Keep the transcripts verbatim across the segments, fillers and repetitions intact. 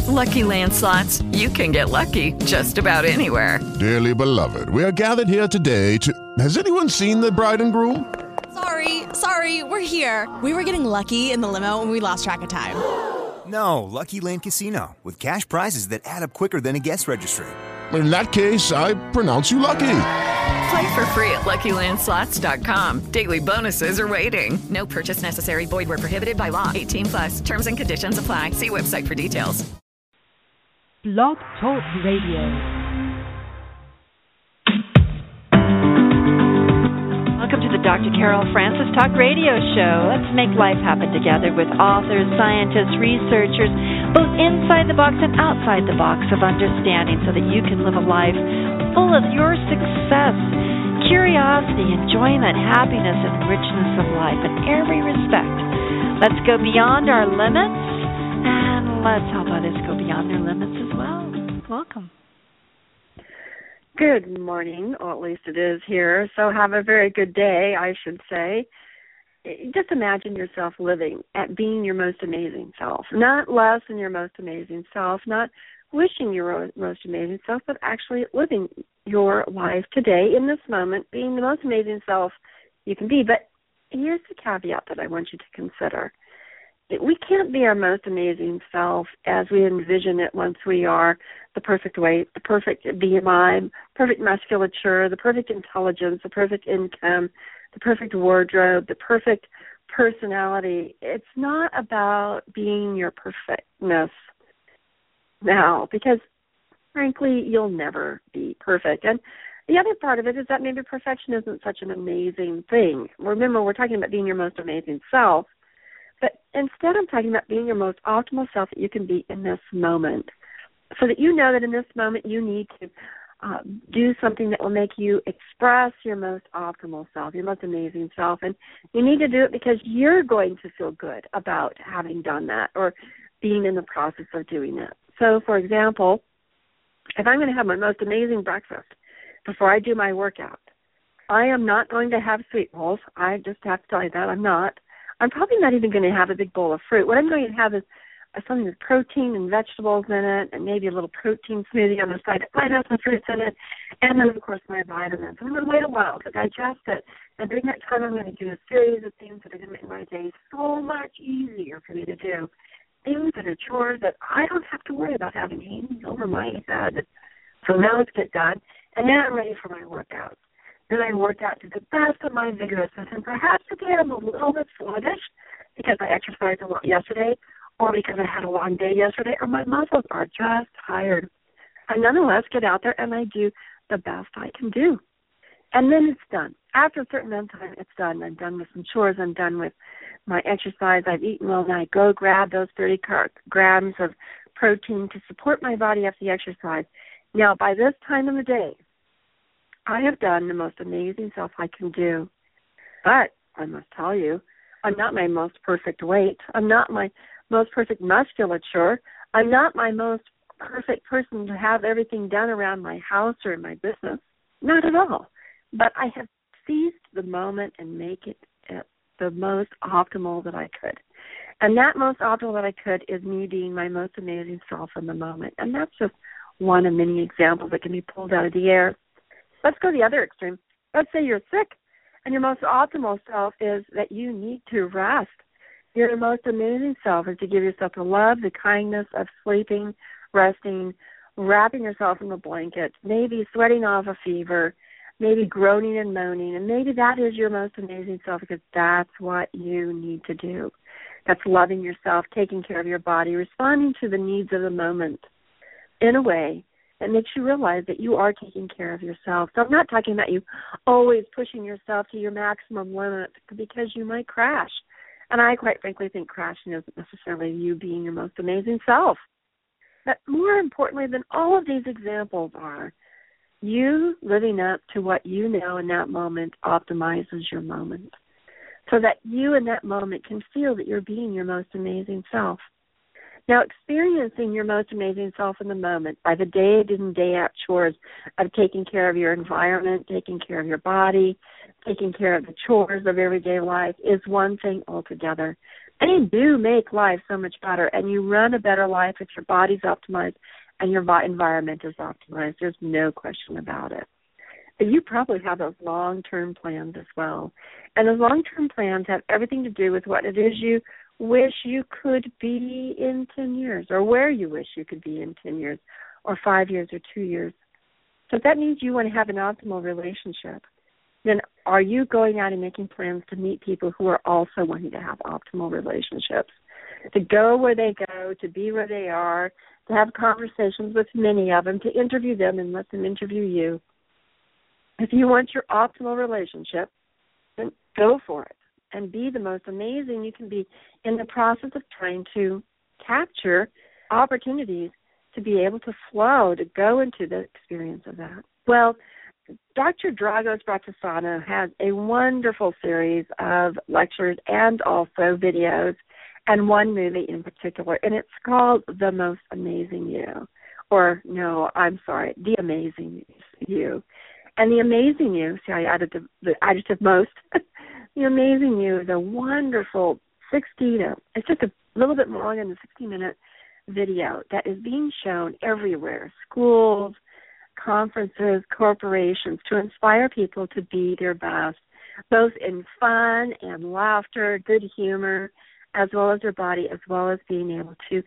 Lucky Land Slots, you can get lucky just about anywhere. Dearly beloved, we are gathered here today to... Has anyone seen the bride and groom? Sorry, sorry, we're here. We were getting lucky in the limo and we lost track of time. No, Lucky Land Casino, with cash prizes that add up quicker than a guest registry. In that case, I pronounce you lucky. Play for free at Lucky Land Slots dot com. Daily bonuses are waiting. No purchase necessary. Void where prohibited by law. eighteen plus. Terms and conditions apply. See website for details. Blog Talk Radio. Welcome to the Doctor Carol Francis Talk Radio Show. Let's make life happen together with authors, scientists, researchers, both inside the box and outside the box of understanding so that you can live a life full of your success, curiosity, enjoyment, happiness, and richness of life in every respect. Let's go beyond our limits, and let's help others go beyond their limits as well. Welcome. Good morning, or at least it is here. So have a very good day, I should say. Just imagine yourself living at being your most amazing self, not less than your most amazing self, not wishing your most amazing self, but actually living your life today in this moment, being the most amazing self you can be. But here's the caveat that I want you to consider. We can't be our most amazing self as we envision it once we are the perfect weight, the perfect B M I, perfect musculature, the perfect intelligence, the perfect income, the perfect wardrobe, the perfect personality. It's not about being your perfectness now, because frankly, you'll never be perfect. And the other part of it is that maybe perfection isn't such an amazing thing. Remember, we're talking about being your most amazing self. But instead, I'm talking about being your most optimal self that you can be in this moment, so that you know that in this moment you need to uh, do something that will make you express your most optimal self, your most amazing self. And you need to do it because you're going to feel good about having done that or being in the process of doing it. So, for example, if I'm going to have my most amazing breakfast before I do my workout, I am not going to have sweet rolls. I just have to tell you that I'm not. I'm probably not even going to have a big bowl of fruit. What I'm going to have is something with protein and vegetables in it, and maybe a little protein smoothie on the side that might have some fruits in it, and then, of course, my vitamins. I'm going to wait a while to digest it, and during that time I'm going to do a series of things that are going to make my day so much easier for me to do, things that are chores that I don't have to worry about having hanging over my head. So now let's get done, and then I'm ready for my workouts. Then I worked out to the best of my vigorousness, and perhaps today I'm a little bit sluggish because I exercised a lot yesterday, or because I had a long day yesterday, or my muscles are just tired. I nonetheless get out there and I do the best I can do. And then it's done. After a certain amount of time, it's done. I'm done with some chores. I'm done with my exercise. I've eaten well, and I go grab those thirty grams of protein to support my body after the exercise. Now, by this time of the day, I have done the most amazing self I can do. But I must tell you, I'm not my most perfect weight. I'm not my most perfect musculature. I'm not my most perfect person to have everything done around my house or in my business. Not at all. But I have seized the moment and make it the most optimal that I could. And that most optimal that I could is me being my most amazing self in the moment. And that's just one of many examples that can be pulled out of the air. Let's go to the other extreme. Let's say you're sick, and your most optimal self is that you need to rest. Your most amazing self is to give yourself the love, the kindness of sleeping, resting, wrapping yourself in a blanket, maybe sweating off a fever, maybe groaning and moaning, and maybe that is your most amazing self because that's what you need to do. That's loving yourself, taking care of your body, responding to the needs of the moment in a way that makes you realize that you are taking care of yourself. So I'm not talking about you always pushing yourself to your maximum limit because you might crash. And I quite frankly think crashing isn't necessarily you being your most amazing self. But more importantly than all of these examples are you living up to what you know in that moment optimizes your moment so that you in that moment can feel that you're being your most amazing self. Now, experiencing your most amazing self in the moment by the day in, day out chores of taking care of your environment, taking care of your body, taking care of the chores of everyday life is one thing altogether. And they do make life so much better, and you run a better life if your body's optimized and your environment is optimized. There's no question about it. But you probably have those long-term plans as well. And those long-term plans have everything to do with what it is you wish you could be in ten years, or where you wish you could be in ten years, or five years, or two years. So if that means you want to have an optimal relationship, then are you going out and making plans to meet people who are also wanting to have optimal relationships, to go where they go, to be where they are, to have conversations with many of them, to interview them and let them interview you? If you want your optimal relationship, then go for it and be the most amazing you can be in the process of trying to capture opportunities to be able to flow, to go into the experience of that. Well, Doctor Dragos Bratisano has a wonderful series of lectures and also videos, and one movie in particular, and it's called The Most Amazing You. Or, no, I'm sorry, The Amazing You. And The Amazing You, see, I added the, the adjective most. The Amazing You is a wonderful sixty, it's just a little bit more than a sixty-minute video that is being shown everywhere, schools, conferences, corporations, to inspire people to be their best, both in fun and laughter, good humor, as well as their body, as well as being able to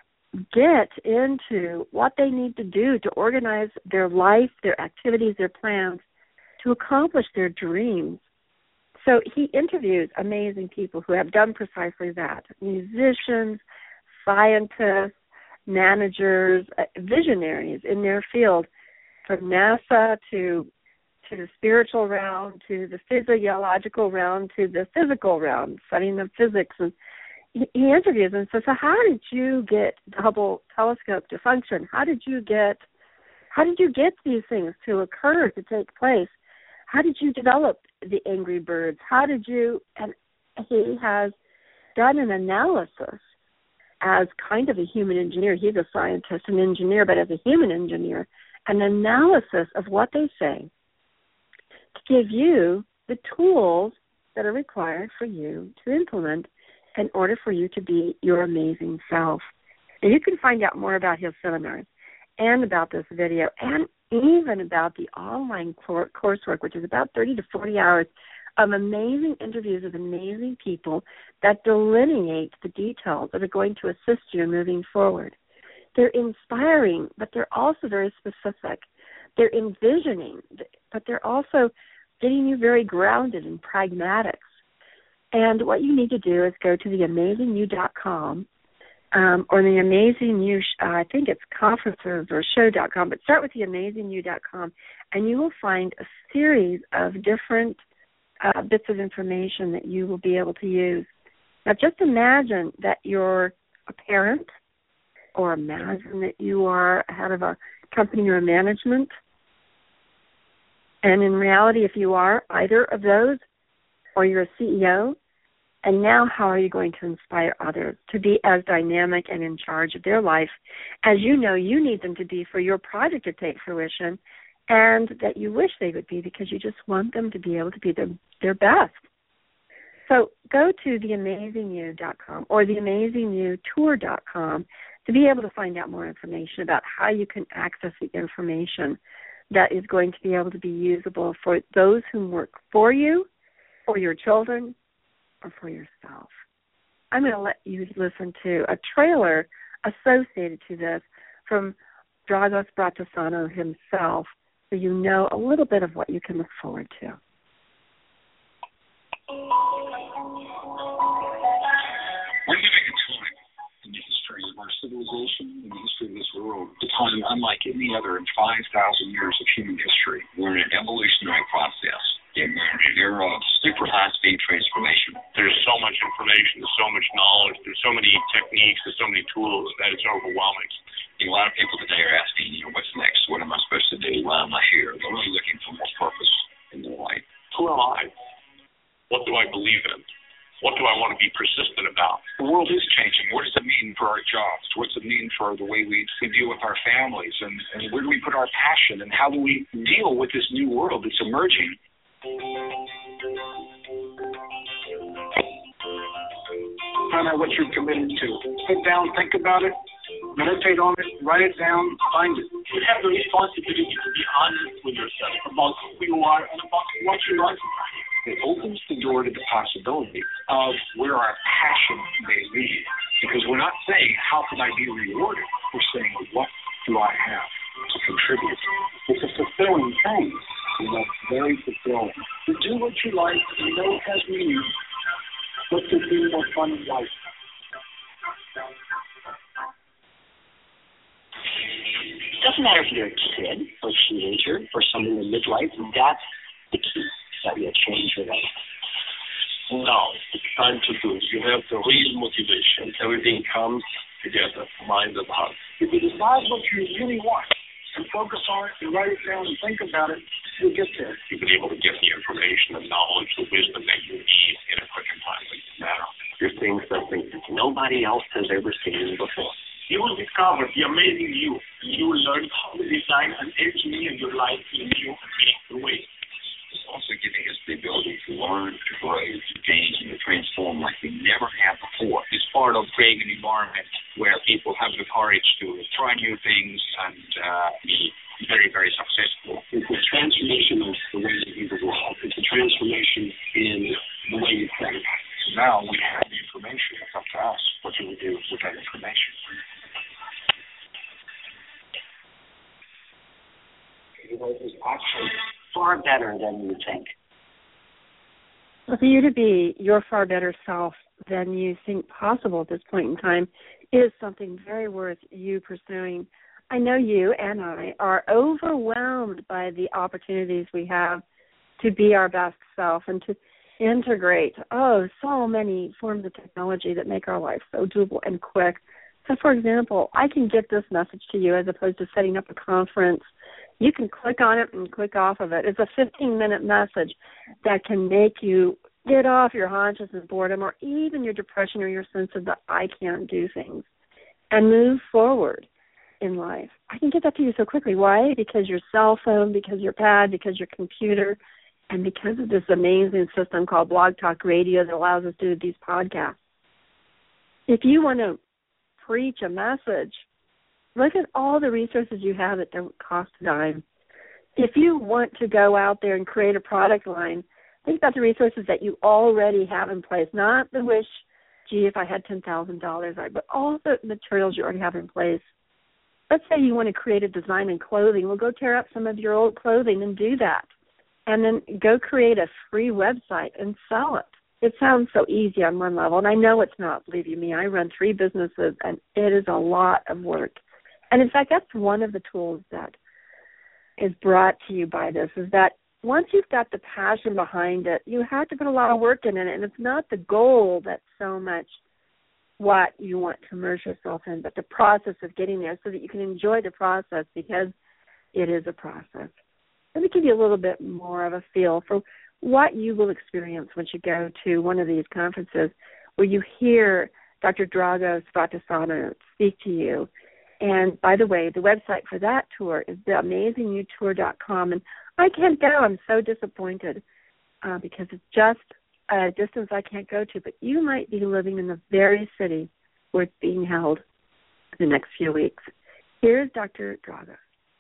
get into what they need to do to organize their life, their activities, their plans, to accomplish their dreams. So he interviews amazing people who have done precisely that, musicians, scientists, managers, visionaries in their field, from NASA to to the spiritual realm, to the physiological realm, to the physical realm, studying the physics. And he, he interviews them and says, so how did you get the Hubble telescope to function? How did you get how did you get these things to occur, to take place? How did you develop the Angry Birds? How did you, and he has done an analysis as kind of a human engineer. He's a scientist, an engineer, but as a human engineer, an analysis of what they say to give you the tools that are required for you to implement in order for you to be your amazing self. And you can find out more about his seminars and about this video and even about the online coursework, which is about thirty to forty hours of amazing interviews with amazing people that delineate the details that are going to assist you in moving forward. They're inspiring, but they're also very specific. They're envisioning, but they're also getting you very grounded in pragmatics. And what you need to do is go to the amazing you dot com um, or the Amazing You, uh, I think it's conferences or show dot com, but start with the amazing you dot com, and you will find a series of different uh, bits of information that you will be able to use. Now, just imagine that you're a parent, or imagine that you are head of a company or management. And in reality, if you are either of those, or you're a C E O, and now how are you going to inspire others to be as dynamic and in charge of their life as you know you need them to be for your project to take fruition, and that you wish they would be because you just want them to be able to be their, their best. So go to the amazing you dot com or the amazing you tour dot com to be able to find out more information about how you can access the information that is going to be able to be usable for those who work for you, for your children, or for yourself. I'm going to let you listen to a trailer associated to this from Dragos Bratisano himself, so you know a little bit of what you can look forward to. We're living a time in the history of our civilization, in the history of this world, a time unlike any other in five thousand years of human history. We're in an evolutionary process. We're in an era of super high-speed transformation. There's so much information, there's so much knowledge, there's so many techniques, there's so many tools that it's overwhelming. You know, a lot of people today are asking, you know, what's next? What am I supposed to do? Why am I here? They're really looking for more purpose in their life. Who am I? What do I believe in? What do I want to be persistent about? The world is changing. What does it mean for our jobs? What's it mean for the way we deal with our families? And, and where do we put our passion? And how do we deal with this new world that's emerging? find out what you're committed to. Sit down, think about it, meditate on it, write it down, find it. You have the responsibility to be honest with yourself about who you are and about what you want to find. It opens the door to the possibility of where our passion may lead. Because we're not saying, how can I be rewarded? We're saying, what do I have to contribute? It's a fulfilling thing. You know, very fulfilling. To do what you like, you know it has meaning. What could be more fun in life? It doesn't matter if you're a kid or a teenager or someone in midlife. That's the key, that you change your life. Now, it's time to do. You have the real motivation. Everything comes together, mind and heart. If you decide what you really want and focus on it and write it down and think about it, you'll get there. You'll be able to get the information and knowledge, the wisdom that you need in a quick and timely manner. You're seeing something that nobody else has ever seen before. You will discover the amazing you. You will learn how to design and engineer your life in new and meaningful ways. It's also giving us the ability to learn, to grow, to change, and to transform like we never have before. It's part of creating an environment where people have the courage to try new things and uh, be very, very successful. It's a transformation of the way that you evolve. It's a transformation in the way you think. So now we have the information. It's up to us. What do we do with that information? The world is actually far better than you think. For you to be your far better self than you think possible at this point in time is something very worth you pursuing. I know you and I are overwhelmed by the opportunities we have to be our best self and to integrate, oh, so many forms of technology that make our life so doable and quick. So, for example, I can get this message to you as opposed to setting up a conference. You can click on it and click off of it. It's a fifteen-minute message that can make you get off your haunches and boredom or even your depression or your sense of the I can't do things and move forward in life. I can get that to you so quickly. Why? Because your cell phone, because your pad, because your computer, and because of this amazing system called Blog Talk Radio that allows us to do these podcasts. If you want to preach a message, look at all the resources you have that don't cost a dime. If you want to go out there and create a product line, think about the resources that you already have in place, not the wish, gee, if I had ten thousand dollars, but all the materials you already have in place. Let's say you want to create a design in clothing. Well, go tear up some of your old clothing and do that. And then go create a free website and sell it. It sounds so easy on one level, and I know it's not, believe you me. I run three businesses, and it is a lot of work. And, in fact, that's one of the tools that is brought to you by this, is that once you've got the passion behind it, you have to put a lot of work in it, and it's not the goal that's so much what you want to immerse yourself in, but the process of getting there so that you can enjoy the process because it is a process. Let me give you a little bit more of a feel for what you will experience once you go to one of these conferences where you hear Doctor Dragos Vatasana speak to you. And, by the way, the website for that tour is the amazing you tour dot com. And I can't go. I'm so disappointed uh, because it's just a distance I can't go to. But you might be living in the very city where it's being held in the next few weeks. Here's Doctor Dragos.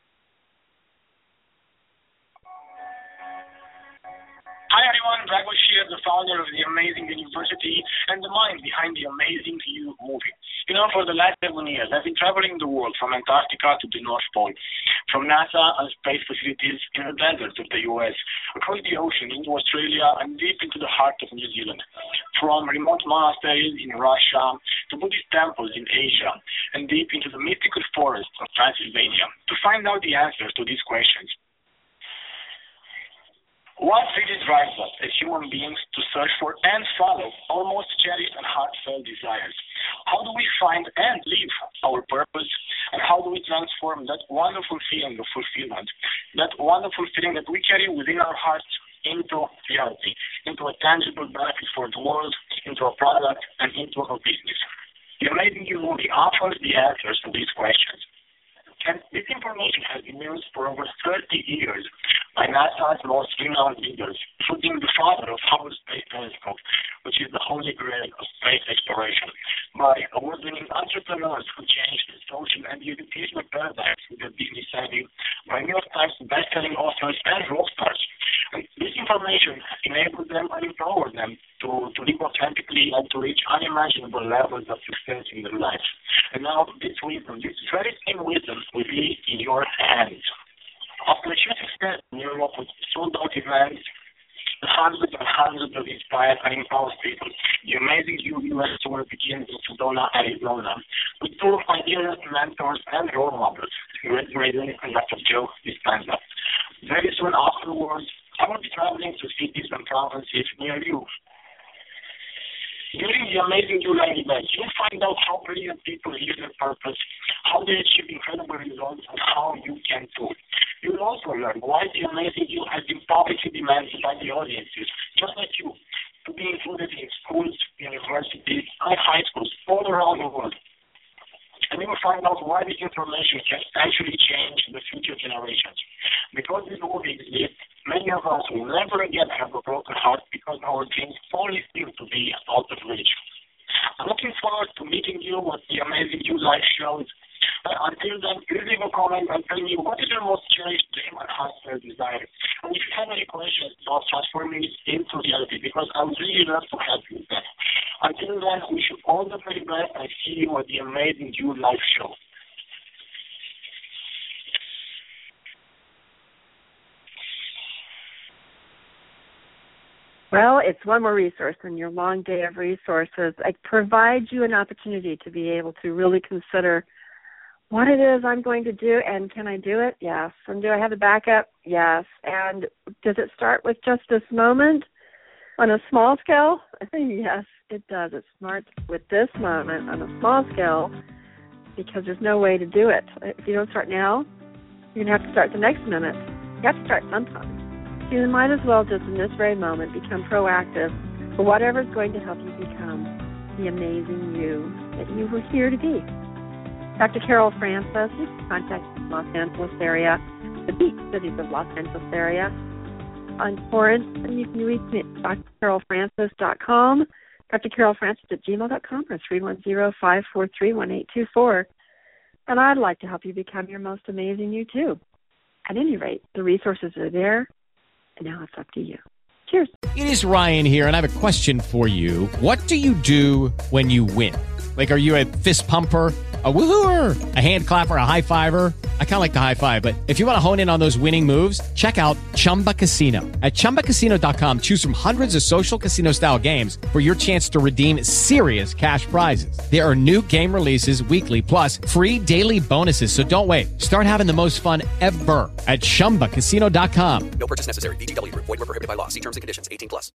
Hi everyone, Dragos here, the founder of the Amazing University and the mind behind the Amazing You movie. You know, for the last seven years, I've been traveling the world from Antarctica to the North Pole, from NASA and space facilities in the deserts of the U S, across the ocean into Australia and deep into the heart of New Zealand, from remote monasteries in Russia to Buddhist temples in Asia and deep into the mystical forests of Transylvania to find out the answers to these questions. What really drives us as human beings to search for and follow our most cherished and heartfelt desires? How do we find and live our purpose? And how do we transform that wonderful feeling of fulfillment, that wonderful feeling that we carry within our hearts into reality, into a tangible benefit for the world, into a product, and into a business? The Amazing You movie offers the answers to these questions. And this information has been used for over thirty years by NASA's most renowned leaders, including the father of Hubble Space Telescope, which which is the holy grail of space exploration, by award-winning entrepreneurs who changed the social and educational paradigms with their business savvy, by New York Times best-selling authors and rock stars. And this information enables them and empowers them to, to live authentically and to reach unimaginable levels of success in their life. And now this wisdom, this very same wisdom will be in your hands. After achieving success in Europe with sold-out events, hundreds and hundreds of inspired and empowered people, the amazing U S tour begins in Sedona, Arizona, with two of my dearest mentors and role models, Greg Graydon and Doctor Joe Dispenza. Very soon afterwards, I will be traveling to cities and provinces near you. During the amazing July event, you'll find out how brilliant people live their purpose, how they achieve incredible results, and how you can too. You'll also learn why the amazing you has been publicly demanded by the audiences, just like you, to be included in schools, universities, and high schools all around the world. And you will find out why this information can actually change the future generations. Because this world exists, many of us will never again have a broken heart because our dreams only seem to be out of reach. I'm looking forward to meeting you at the Amazing You live shows. Uh, until then, please leave a comment and tell me what is your most cherished dream and heartfelt desire. And if you have any questions about transforming it into reality, because I would really love to help you with that. Until then, wish you all the very best and see you at the Amazing You live show. Well, it's one more resource in your long day of resources. It provides you an opportunity to be able to really consider what it is I'm going to do, and can I do it? Yes. And do I have the backup? Yes. And does it start with just this moment on a small scale? Yes, it does. It starts with this moment on a small scale because there's no way to do it. If you don't start now, you're going to have to start the next minute. You have to start sometime. So you might as well just in this very moment become proactive for whatever is going to help you become the amazing you that you were here to be. Doctor Carol Francis, you can contact the Los Angeles area, the beach cities of Los Angeles area, on Torrance, and you can reach me at d r carol francis dot com, d r carol francis at gmail dot com, or three one zero, five four three, one eight two four. And I'd like to help you become your most amazing you, too. At any rate, the resources are there, and now it's up to you. Cheers. It is Ryan here, and I have a question for you. What do you do when you win? Like, are you a fist pumper, a woohooer, a hand clapper, a high fiver? I kind of like the high five, but if you want to hone in on those winning moves, check out Chumba Casino. At chumba casino dot com, choose from hundreds of social casino-style games for your chance to redeem serious cash prizes. There are new game releases weekly, plus free daily bonuses, so don't wait. Start having the most fun ever at chumba casino dot com. No purchase necessary. V G W. Void where prohibited by law. See terms and conditions. eighteen plus.